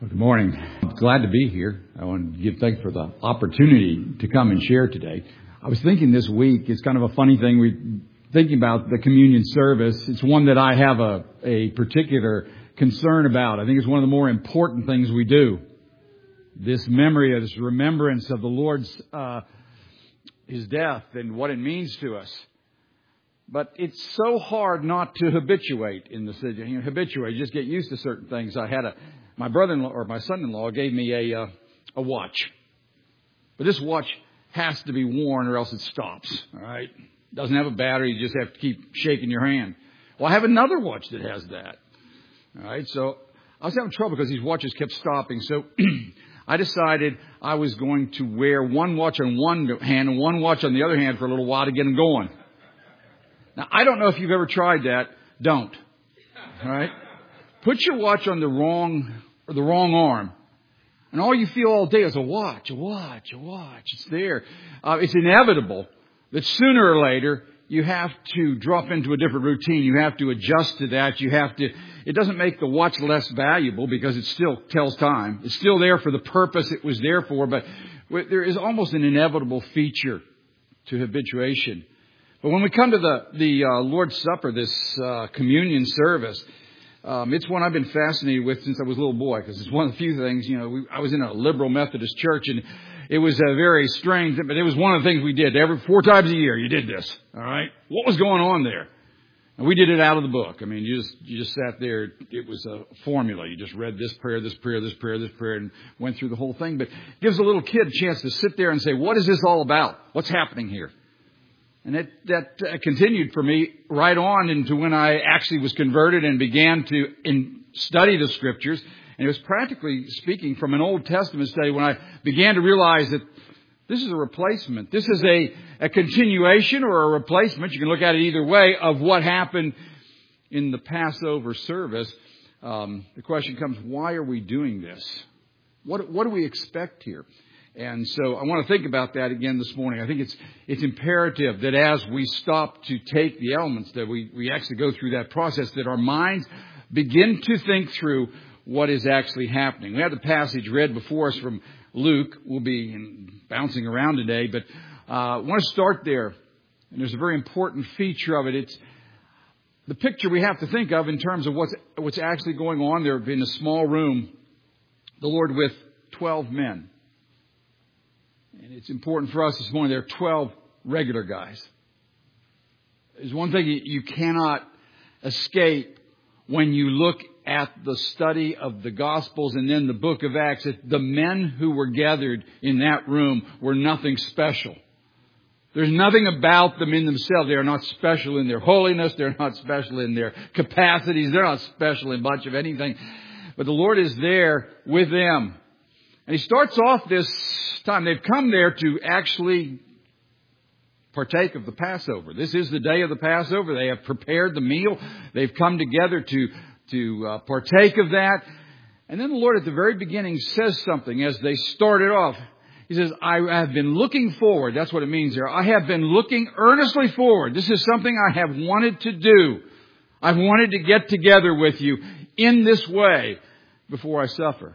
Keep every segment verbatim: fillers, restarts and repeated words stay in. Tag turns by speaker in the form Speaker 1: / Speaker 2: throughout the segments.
Speaker 1: Well, good morning. I'm glad to be here. I want to give thanks for the opportunity to come and share today. I was thinking this week, it's kind of a funny thing, we thinking about the communion service. It's one that I have a, a particular concern about. I think it's one of the more important things we do. This memory, this remembrance of the Lord's, uh, His death and what it means to us. But it's so hard not to habituate in the city. You know, habituate, just get used to certain things. I had a, my brother-in-law or my son-in-law gave me a, uh, a watch. But this watch has to be worn or else it stops. All right. It doesn't have a battery. You just have to keep shaking your hand. Well, I have another watch that has that. All right. So I was having trouble because these watches kept stopping. So I decided I was going to wear one watch on one hand and one watch on the other hand for a little while to get them going. Now, I don't know if you've ever tried that. Don't. All right? Put your watch on the wrong or the wrong arm. And all you feel all day is a watch, a watch, a watch. It's there. Uh, it's inevitable that sooner or later you have to drop into a different routine. You have to adjust to that. You have to. It doesn't make the watch less valuable because it still tells time. It's still there for the purpose it was there for. But there is almost an inevitable feature to habituation. But when we come to the, the uh, Lord's Supper, this uh, communion service, um, it's one I've been fascinated with since I was a little boy, because it's one of the few things, you know, we, I was in a liberal Methodist church, and it was a very strange, but it was one of the things we did. Every four times a year, you did this, all right? What was going on there? And we did it out of the book. I mean, you just you just sat there. It was a formula. You just read this prayer, this prayer, this prayer, this prayer, and went through the whole thing. But it gives a little kid a chance to sit there and say, what is this all about? What's happening here? And that, that uh, continued for me right on into when I actually was converted and began to in, study the Scriptures. And it was practically speaking from an Old Testament study when I began to realize that this is a replacement. This is a, a continuation or a replacement. You can look at it either way of what happened in the Passover service. Um, the question comes, why are we doing this? What, what do we expect here? And so I want to think about that again this morning. I think it's it's imperative that as we stop to take the elements, that we, we actually go through that process, that our minds begin to think through what is actually happening. We have the passage read before us from Luke. We'll be bouncing around today, but uh, I want to start there. And there's a very important feature of it. It's the picture we have to think of in terms of what's, what's actually going on there in a small room. The Lord with twelve men. And it's important for us this morning, there are twelve regular guys. There's one thing you cannot escape when you look at the study of the Gospels and then the book of Acts, that the men who were gathered in that room were nothing special. There's nothing about them in themselves. They are not special in their holiness. They're not special in their capacities. They're not special in much of anything. But the Lord is there with them. And He starts off this time. They've come there to actually partake of the Passover. This is the day of the Passover. They have prepared the meal. They've come together to, to uh, partake of that. And then the Lord at the very beginning says something as they started off. He says, I have been looking forward. That's what it means here. I have been looking earnestly forward. This is something I have wanted to do. I've wanted to get together with you in this way before I suffer.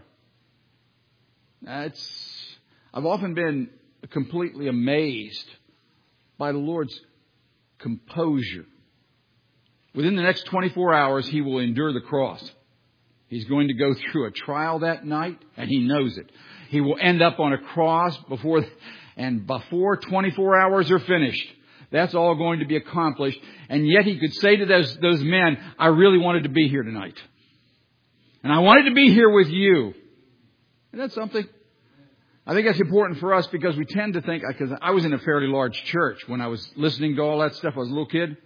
Speaker 1: It's, I've often been completely amazed by the Lord's composure. Within the next twenty-four hours, He will endure the cross. He's going to go through a trial that night, and He knows it. He will end up on a cross before, and before twenty-four hours are finished. That's all going to be accomplished. And yet He could say to those, those men, I really wanted to be here tonight. And I wanted to be here with you. Isn't that something? I think that's important for us because we tend to think, because I was in a fairly large church when I was listening to all that stuff. I was a little kid.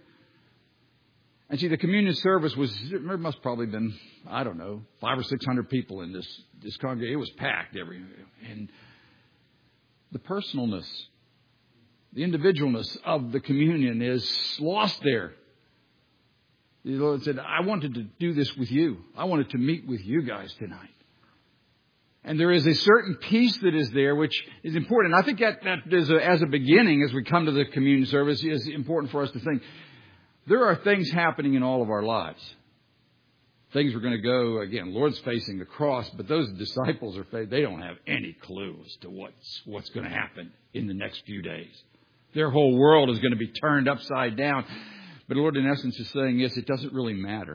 Speaker 1: And see, the communion service was, there must probably been, I don't know, five or six hundred people in this, this congregation. It was packed every, and the personalness, the individualness of the communion is lost there. The Lord said, I wanted to do this with you. I wanted to meet with you guys tonight. And there is a certain peace that is there, which is important. I think that, that is a, as a beginning, as we come to the communion service, is important for us to think. There are things happening in all of our lives. things were going to go. Again, Lord's facing the cross, but those disciples are, they don't have any clue as to what's, what's going to happen in the next few days. Their whole world is going to be turned upside down. But the Lord, in essence, is saying, yes, it doesn't really matter.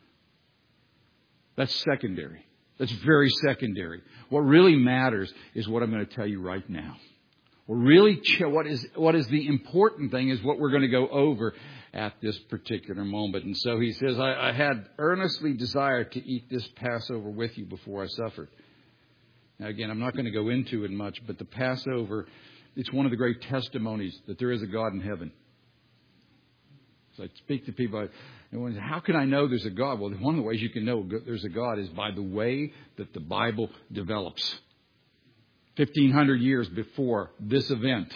Speaker 1: That's secondary. That's very secondary. What really matters is what I'm going to tell you right now. What really, what is, what is the important thing is what we're going to go over at this particular moment. And so he says, I, I had earnestly desired to eat this Passover with you before I suffered. Now, again, I'm not going to go into it much, but the Passover, it's one of the great testimonies that there is a God in heaven. So I speak to people, and how can I know there's a God? Well, one of the ways you can know there's a God is by the way that the Bible develops. fifteen hundred years before this event,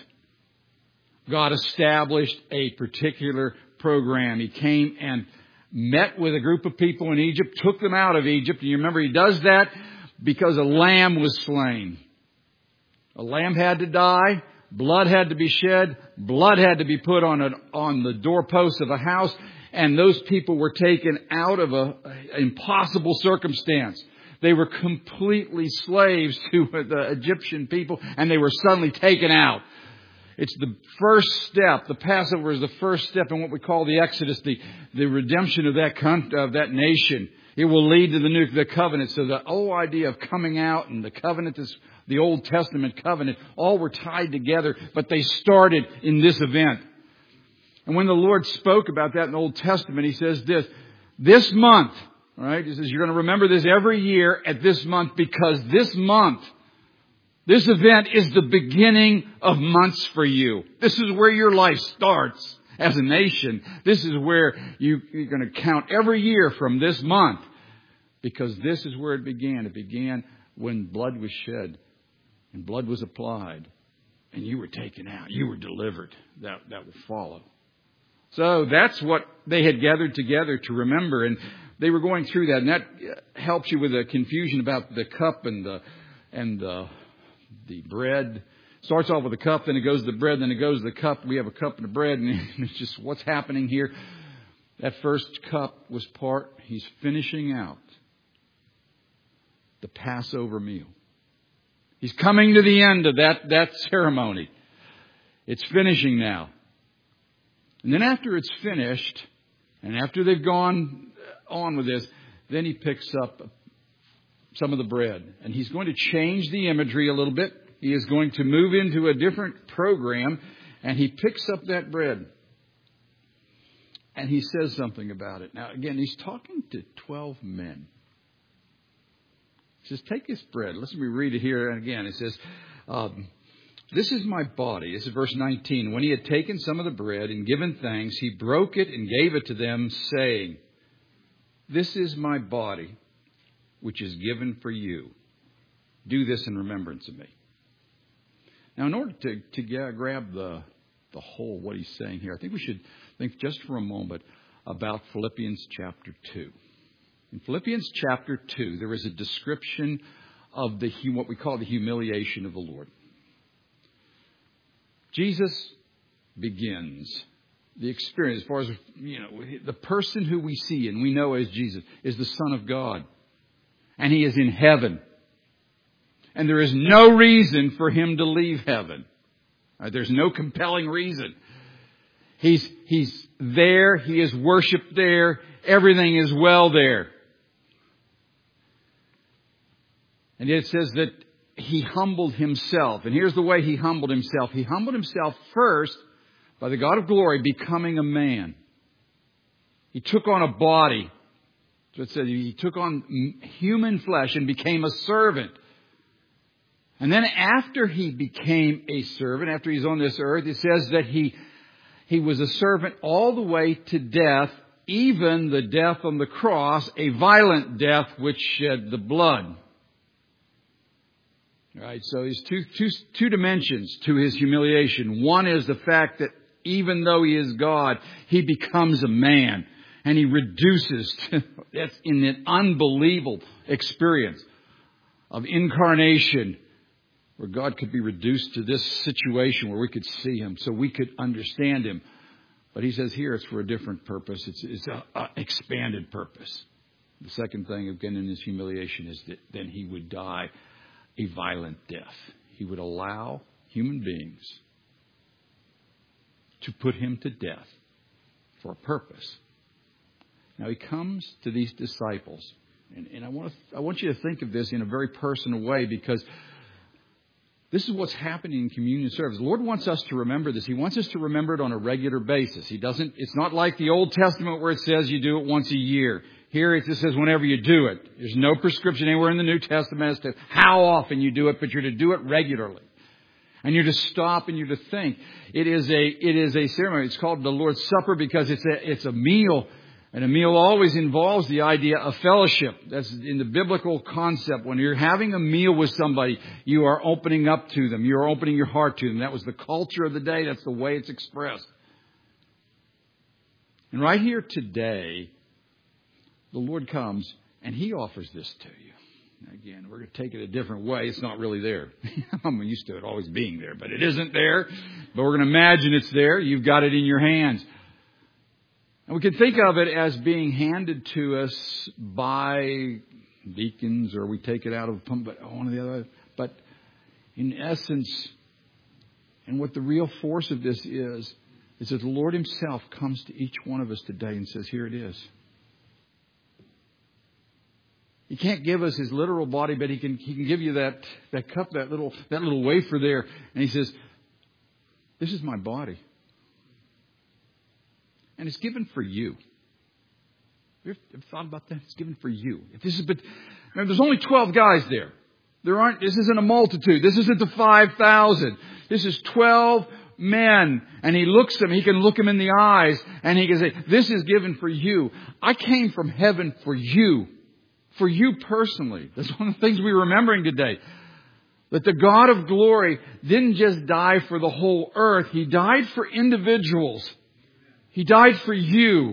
Speaker 1: God established a particular program. He came and met with a group of people in Egypt, took them out of Egypt. And you remember he does that because a lamb was slain. A lamb had to die. Blood had to be shed. Blood had to be put on an, on the doorpost of a house. And those people were taken out of a, an impossible circumstance. They were completely slaves to the Egyptian people, and they were suddenly taken out. It's the first step. The Passover is the first step in what we call the Exodus, the, the redemption of that of that nation. It will lead to the new the covenant. So the whole idea of coming out and the covenant, is the Old Testament covenant, all were tied together, but they started in this event. And when the Lord spoke about that in the Old Testament, He says this, this month, all right, He says, you're going to remember this every year at this month, because this month, this event is the beginning of months for you. This is where your life starts as a nation. This is where you, you're going to count every year from this month, because this is where it began. It began when blood was shed and blood was applied and you were taken out. You were delivered. That, that will follow. So that's what they had gathered together to remember. And they were going through that. And that helps you with the confusion about the cup and the, and the, the bread. Starts off with the cup, then it goes to the bread, then it goes to the cup. We have a cup and a bread, and it's just what's happening here. That first cup was part, He's finishing out the Passover meal. He's coming to the end of that, that ceremony. It's finishing now. And then after it's finished, and after they've gone on with this, then He picks up some of the bread. And He's going to change the imagery a little bit. He is going to move into a different program, and He picks up that bread. And He says something about it. Now, again, He's talking to twelve men. He says, take this bread. Listen, we read it here. And again, it says, um, this is my body. This is verse nineteen. When He had taken some of the bread and given thanks, He broke it and gave it to them, saying, this is my body, which is given for you. Do this in remembrance of me. Now, in order to, to get, grab the, the whole what He's saying here, I think we should think just for a moment about Philippians chapter two. In Philippians chapter two, there is a description of the what we call the humiliation of the Lord. Jesus begins the experience, as far as, you know, the person who we see and we know as Jesus is the Son of God. And He is in heaven. And there is no reason for Him to leave heaven. Right? There's no compelling reason. He's, he's there. He is worshipped there. Everything is well there. And yet it says that He humbled Himself. And here's the way He humbled Himself. He humbled Himself first by the God of glory becoming a man. He took on a body. So it said He took on human flesh and became a servant. And then after He became a servant, after He's on this earth, it says that He, he was a servant all the way to death, even the death on the cross, a violent death which shed the blood. All right, so there's two, two, two dimensions to His humiliation. One is the fact that even though He is God, He becomes a man. And He reduces to, that's in an unbelievable experience of incarnation, where God could be reduced to this situation where we could see Him, so we could understand Him. But He says here it's for a different purpose. It's, it's an expanded purpose. The second thing, again, in his humiliation is that then he would die a violent death. He would allow human beings to put him to death for a purpose. Now he comes to these disciples, and, and I want to, I want you to think of this in a very personal way, because this is what's happening in communion service. The Lord wants us to remember this. He wants us to remember it on a regular basis. He doesn't. It's not like the Old Testament where it says you do it once a year. Here it just says whenever you do it. There's no prescription anywhere in the New Testament as to how often you do it, but you're to do it regularly. And you're to stop and you're to think. It is a it is a ceremony. It's called the Lord's Supper because it's a it's a meal. And a meal always involves the idea of fellowship. That's in the biblical concept. When you're having a meal with somebody, you are opening up to them. You're opening your heart to them. That was the culture of the day. That's the way it's expressed. And right here today, the Lord comes and He offers this to you. Now again, we're going to take it a different way. It's not really there. I'm used to it always being there, but it isn't there. But we're going to imagine it's there. You've got it in your hands. And we can think of it as being handed to us by deacons, or we take it out of one of the other. But in essence, and what the real force of this is, is that the Lord Himself comes to each one of us today and says, here it is. He can't give us His literal body, but He can He can give you that, that cup, that little that little wafer there. And He says, this is my body. And it's given for you. Have you ever thought about that? It's given for you. If this is, but remember, there's only twelve guys there. There aren't. This isn't a multitude. This isn't the five thousand. This is twelve men. And He looks them. He can look them in the eyes, and He can say, "This is given for you. I came from heaven for you, for you personally." That's one of the things we're remembering today. That the God of glory didn't just die for the whole earth. He died for individuals. He died for you.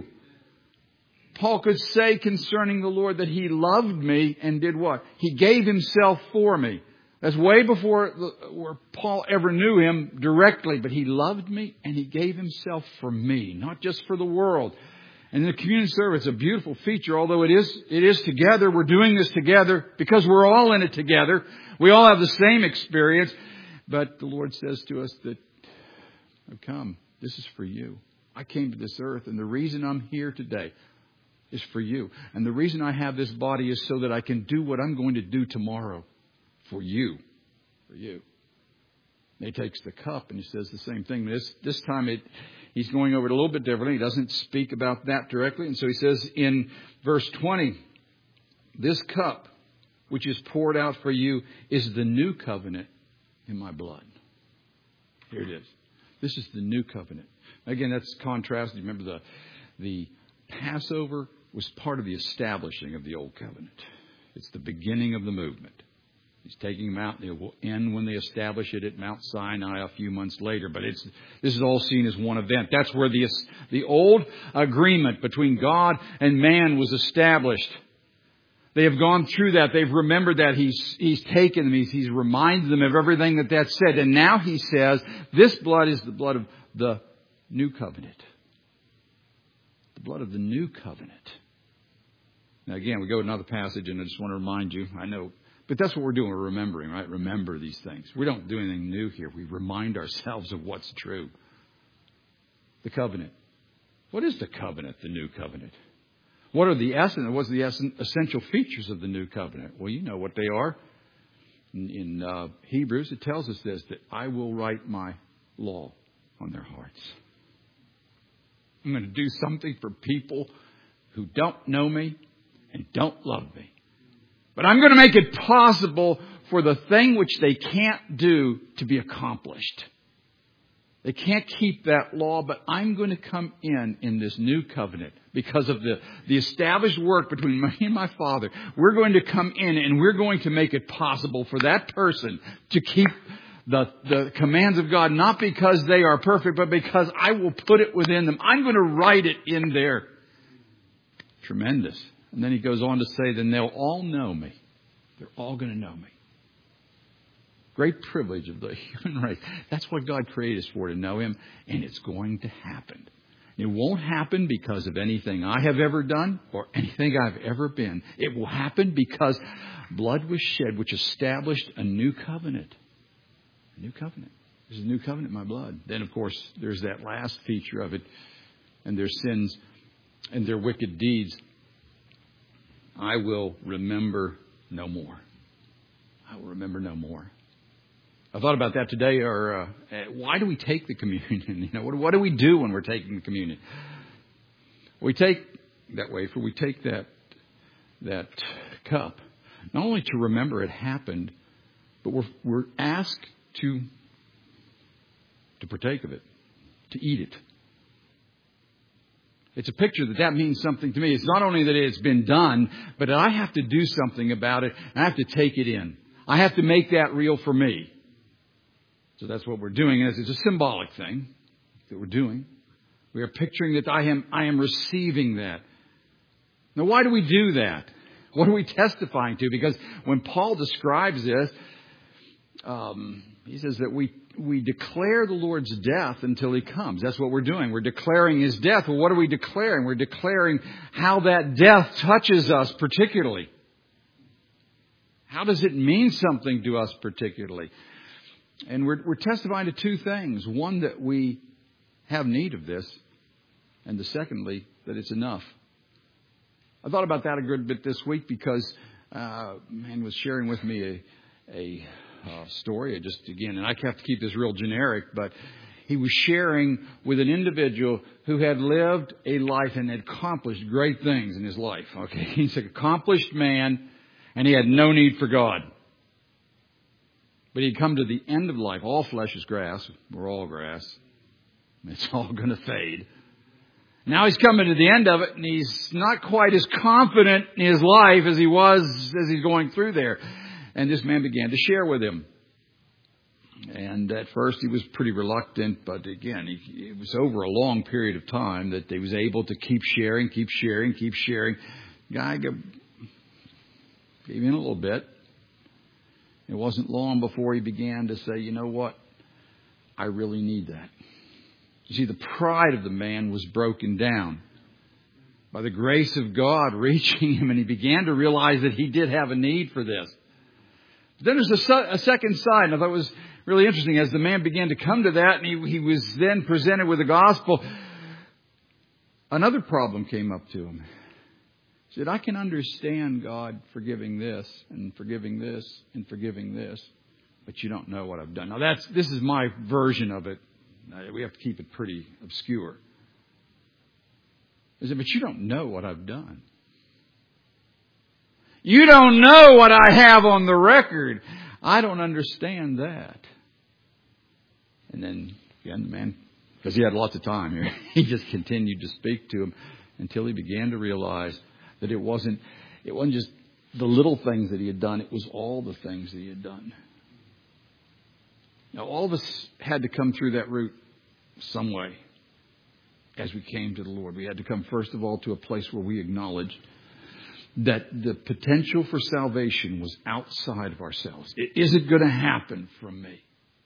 Speaker 1: Paul could say concerning the Lord that He loved me and did what? He gave Himself for me. That's way before where Paul ever knew Him directly. But He loved me and He gave Himself for me, not just for the world. And the communion service is a beautiful feature, although it is it is together. We're doing this together because we're all in it together. We all have the same experience. But the Lord says to us that, oh, come, this is for you. I came to this earth, and the reason I'm here today is for you. And the reason I have this body is so that I can do what I'm going to do tomorrow for you. For you. And He takes the cup and He says the same thing. This, this time it, He's going over it a little bit differently. He doesn't speak about that directly. And so He says in verse twenty, this cup which is poured out for you is the new covenant in my blood. Here it is. This is the new covenant. Again, that's contrasted. Remember, the the Passover was part of the establishing of the Old Covenant. It's the beginning of the movement. He's taking them out. It will end when they establish it at Mount Sinai a few months later. But it's this is all seen as one event. That's where the the old agreement between God and man was established. They have gone through that. They've remembered that. He's He's taken them. He's, he's reminded them of everything that that said. And now He says, this blood is the blood of the new covenant. The blood of the new covenant. Now again, we go to another passage, and I just want to remind you, I know, but that's what we're doing. We're remembering, right? Remember these things. We don't do anything new here. We remind ourselves of what's true. The covenant. What is the covenant, the new covenant? What are the essence, what's the essential features of the new covenant? Well, you know what they are. In, in uh, Hebrews, it tells us this, that I will write my law on their hearts. I'm going to do something for people who don't know me and don't love me. But I'm going to make it possible for the thing which they can't do to be accomplished. They can't keep that law, but I'm going to come in in this new covenant because of the, the established work between me and my Father. We're going to come in and we're going to make it possible for that person to keep the, the commands of God, not because they are perfect, but because I will put it within them. I'm going to write it in there. Tremendous. And then he goes on to say, then they'll all know me. They're all going to know me. Great privilege of the human race. That's what God created us for, to know Him. And it's going to happen. It won't happen because of anything I have ever done or anything I've ever been. It will happen because blood was shed, which established a new covenant. A new covenant. There's a new covenant in my blood. Then, of course, there's that last feature of it, and their sins and their wicked deeds I will remember no more. I will remember no more. I thought about that today, or uh, why do we take the communion? You know, what, what do we do when we're taking the communion? We take that wafer, we take that that cup, not only to remember it happened, but we're we're asked to to partake of it, to eat it. It's a picture that that means something to me. It's not only that it's been done, but that I have to do something about it, and I have to take it in. I have to make that real for me. So that's what we're doing. And it's a symbolic thing that we're doing. We are picturing that I am, I am receiving that. Now, why do we do that? What are we testifying to? Because when Paul describes this, um, he says that we we declare the Lord's death until He comes. That's what we're doing. We're declaring His death. Well, what are we declaring? We're declaring how that death touches us particularly. How does it mean something to us particularly? And we're, we're testifying to two things. One, that we have need of this. And the secondly, that it's enough. I thought about that a good bit this week because uh, a man was sharing with me a, a uh, story. Just again, and I have to keep this real generic, but he was sharing with an individual who had lived a life and had accomplished great things in his life. Okay, he's an accomplished man, and he had no need for God. But he'd come to the end of life. All flesh is grass. We're all grass. It's all going to fade. Now he's coming to the end of it, and he's not quite as confident in his life as he was as he's going through there. And this man began to share with him. And at first he was pretty reluctant, but again, he, it was over a long period of time that he was able to keep sharing, keep sharing, keep sharing. Guy gave in a little bit. It wasn't long before he began to say, you know what? I really need that. You see, the pride of the man was broken down by the grace of God reaching him, and he began to realize that he did have a need for this. But then there's a, su- a second side, and I thought it was really interesting. As the man began to come to that, and he, he was then presented with the gospel, another problem came up to him. He said, I can understand God forgiving this and forgiving this and forgiving this, but you don't know what I've done. Now, that's this is my version of it. We have to keep it pretty obscure. He said, but you don't know what I've done. You don't know what I have on the record. I don't understand that. And then, again, the man, because he had lots of time here, he just continued to speak to him until he began to realize that it wasn't, it wasn't just the little things that he had done. It was all the things that he had done. Now, all of us had to come through that route some way as we came to the Lord. We had to come, first of all, to a place where we acknowledged that the potential for salvation was outside of ourselves. Is it going to happen from me?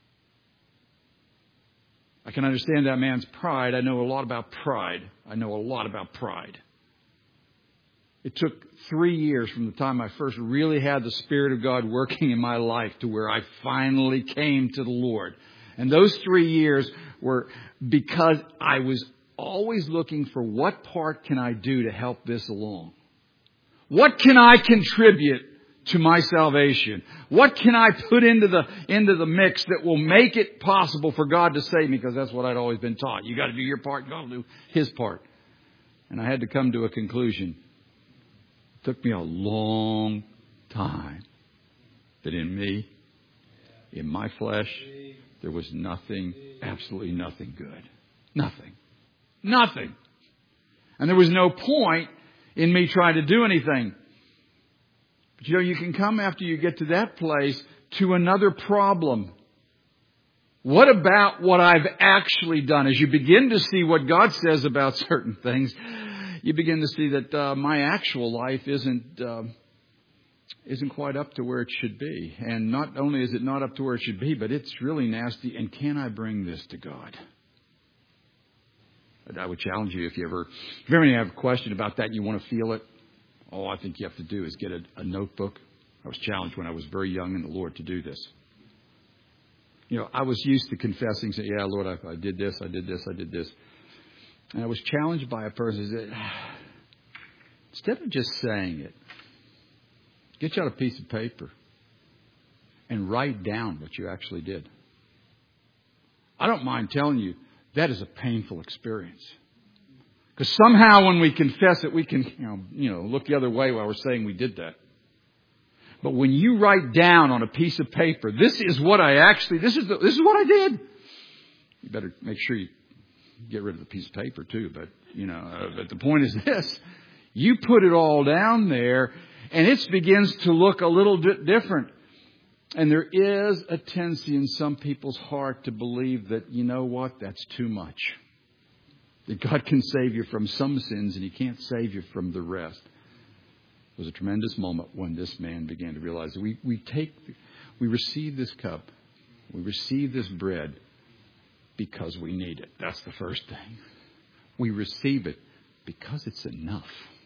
Speaker 1: I can understand that man's pride. I know a lot about pride. I know a lot about pride. It took three years from the time I first really had the Spirit of God working in my life to where I finally came to the Lord. And those three years were because I was always looking for what part can I do to help this along? What can I contribute to my salvation? What can I put into the into the mix that will make it possible for God to save me? Because that's what I'd always been taught. You got to do your part, God will do His part. And I had to come to a conclusion. It took me a long time that in me, in my flesh, there was nothing, absolutely nothing good. Nothing. Nothing. And there was no point in me trying to do anything. But you know, you can come after you get to that place to another problem. What about what I've actually done? As you begin to see what God says about certain things, you begin to see that uh, my actual life isn't uh, isn't quite up to where it should be. And not only is it not up to where it should be, but it's really nasty. And can I bring this to God? And I would challenge you if you ever, if you ever have a question about that and you want to feel it, all I think you have to do is get a, a notebook. I was challenged when I was very young in the Lord to do this. You know, I was used to confessing, saying, yeah, Lord, I, I did this, I did this, I did this. And I was challenged by a person who said, instead of just saying it, get you out a piece of paper and write down what you actually did. I don't mind telling you, that is a painful experience. Because somehow when we confess it, we can, you know, you know, look the other way while we're saying we did that. But when you write down on a piece of paper, this is what I actually, this is the, this is what I did. You better make sure you get rid of the piece of paper too. But, you know, uh, but the point is this. You put it all down there and it begins to look a little bit different. And there is a tendency in some people's heart to believe that, you know what, that's too much. That God can save you from some sins and He can't save you from the rest. It was a tremendous moment when this man began to realize that we, we take, we receive this cup, we receive this bread because we need it. That's the first thing. We receive it because it's enough.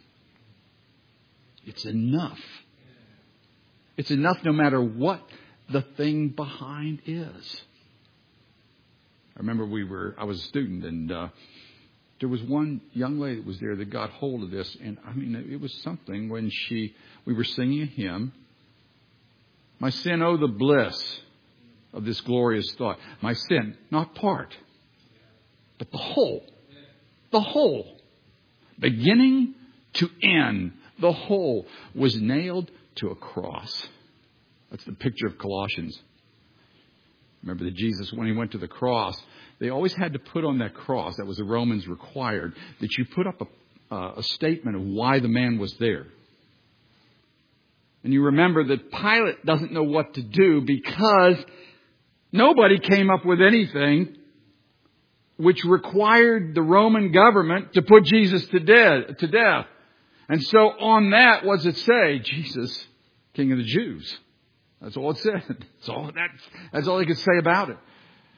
Speaker 1: It's enough. It's enough no matter what the thing behind is. I remember we were, I was a student and, uh, there was one young lady that was there that got hold of this. And I mean, it was something when she, we were singing a hymn. My sin, oh, the bliss of this glorious thought. My sin, not part, but the whole, the whole, beginning to end, the whole was nailed to a cross. That's the picture of Colossians. Remember that Jesus, when He went to the cross, they always had to put on that cross, that was the Romans required, that you put up a, uh, a statement of why the man was there. And you remember that Pilate doesn't know what to do because nobody came up with anything which required the Roman government to put Jesus to death. To death. And so on that, what does it say? Jesus, King of the Jews. That's all it said. That's all, that, that's all he could say about it.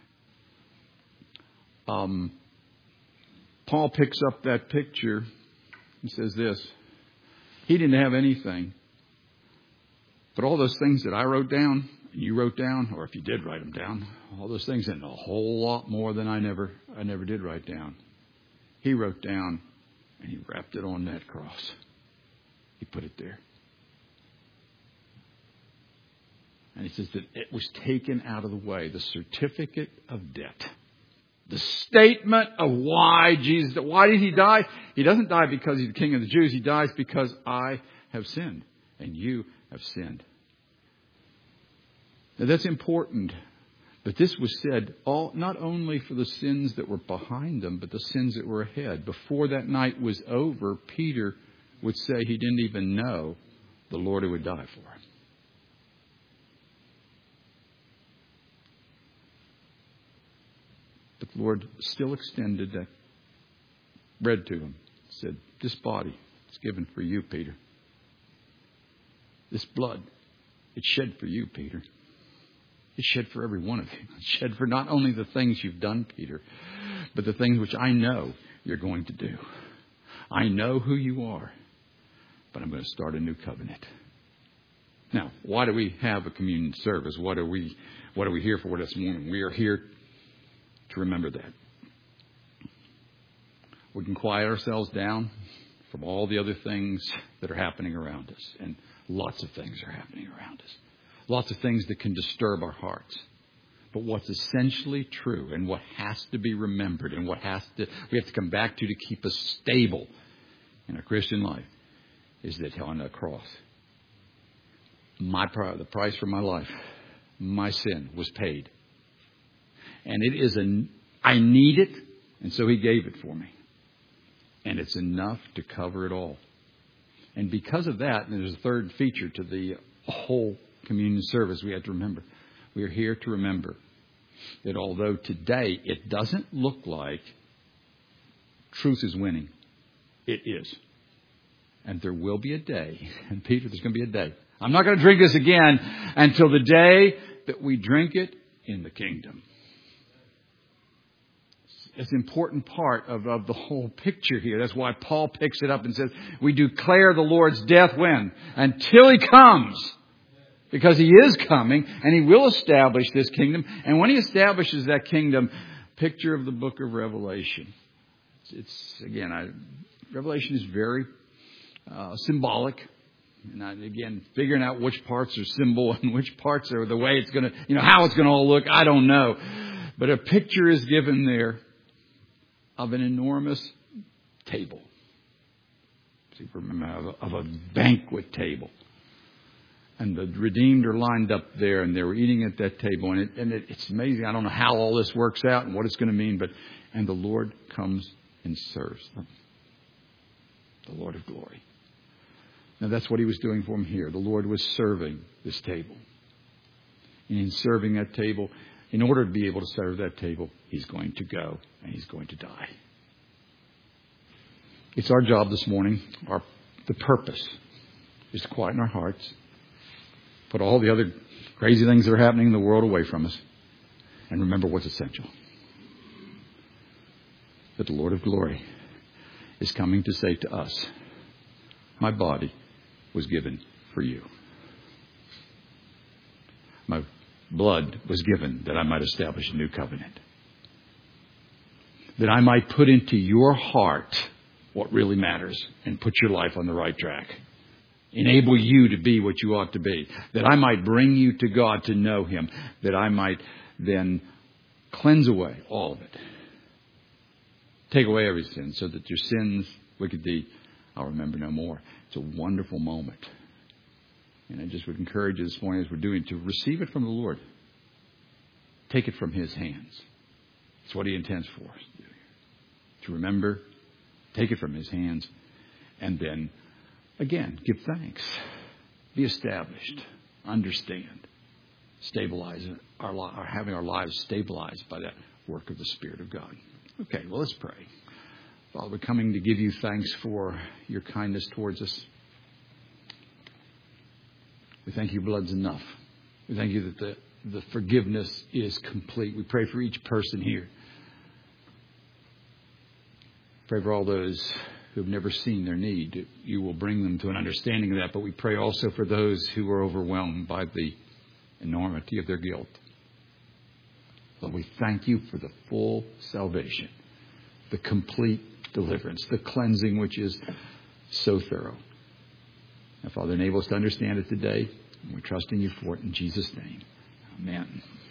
Speaker 1: Um, Paul picks up that picture and says this. He didn't have anything. But all those things that I wrote down, and you wrote down, or if you did write them down, all those things and a whole lot more than I never, I never did write down. He wrote down and He wrapped it on that cross. He put it there. And he says that it was taken out of the way. The certificate of debt. The statement of why Jesus, why did He die? He doesn't die because He's the King of the Jews. He dies because I have sinned and you have sinned. Now that's important. But this was said all not only for the sins that were behind them, but the sins that were ahead. Before that night was over, Peter would say he didn't even know the Lord who would die for him. But the Lord still extended that bread to him. Said, this body is given for you, Peter. This blood, it's shed for you, Peter. It's shed for every one of you. It's shed for not only the things you've done, Peter, but the things which I know you're going to do. I know who you are, but I'm going to start a new covenant. Now, why do we have a communion service? What are we, what are we here for this morning? We are here to remember that. We can quiet ourselves down from all the other things that are happening around us. And lots of things are happening around us. Lots of things that can disturb our hearts. But what's essentially true and what has to be remembered and what has to we have to come back to to keep us stable in our Christian life is that on the cross, my the price for my life, my sin was paid. And it is an I need it, and so He gave it for me. And it's enough to cover it all. And because of that, and there's a third feature to the whole communion service we have to remember. We are here to remember that although today it doesn't look like truth is winning, it is. And there will be a day, and Peter, there's going to be a day. I'm not going to drink this again until the day that we drink it in the kingdom. It's an important part of, of the whole picture here. That's why Paul picks it up and says, we declare the Lord's death when? Until He comes. Because He is coming and He will establish this kingdom. And when He establishes that kingdom, picture of the book of Revelation. It's, it's again, I, Revelation is very uh, symbolic. And I, again, figuring out which parts are symbol and which parts are the way it's going to, you know, how it's going to all look, I don't know. But a picture is given there of an enormous table. See, remember, of a, of a banquet table. And the redeemed are lined up there, and they were eating at that table. And, it, and it, it's amazing. I don't know how all this works out and what it's going to mean, but and the Lord comes and serves them. The Lord of glory. Now, that's what He was doing for them here. The Lord was serving this table. And in serving that table, in order to be able to serve that table, He's going to go and He's going to die. It's our job this morning, our the purpose is to quieten our hearts, put all the other crazy things that are happening in the world away from us, and remember what's essential. That the Lord of glory is coming to say to us, my body was given for you. My blood was given that I might establish a new covenant. That I might put into your heart what really matters and put your life on the right track. Enable you to be what you ought to be. That I might bring you to God to know Him. That I might then cleanse away all of it. Take away every sin so that your sins, wicked deed, I'll remember no more. It's a wonderful moment. And I just would encourage you this morning as we're doing to receive it from the Lord. Take it from His hands. It's what He intends for us to do. To remember, take it from His hands, and then, again, give thanks. Be established. Understand. Stabilize our, our having our lives stabilized by that work of the Spirit of God. Okay, well, let's pray. Father, we're coming to give you thanks for your kindness towards us. We thank you, blood's enough. We thank you that the, the forgiveness is complete. We pray for each person here. Pray for all those who have never seen their need. You will bring them to an understanding of that. But we pray also for those who are overwhelmed by the enormity of their guilt. Lord, we thank you for the full salvation, the complete deliverance, the cleansing which is so thorough. Now, Father, enable us to understand it today, and we trust in you for it in Jesus' name. Amen.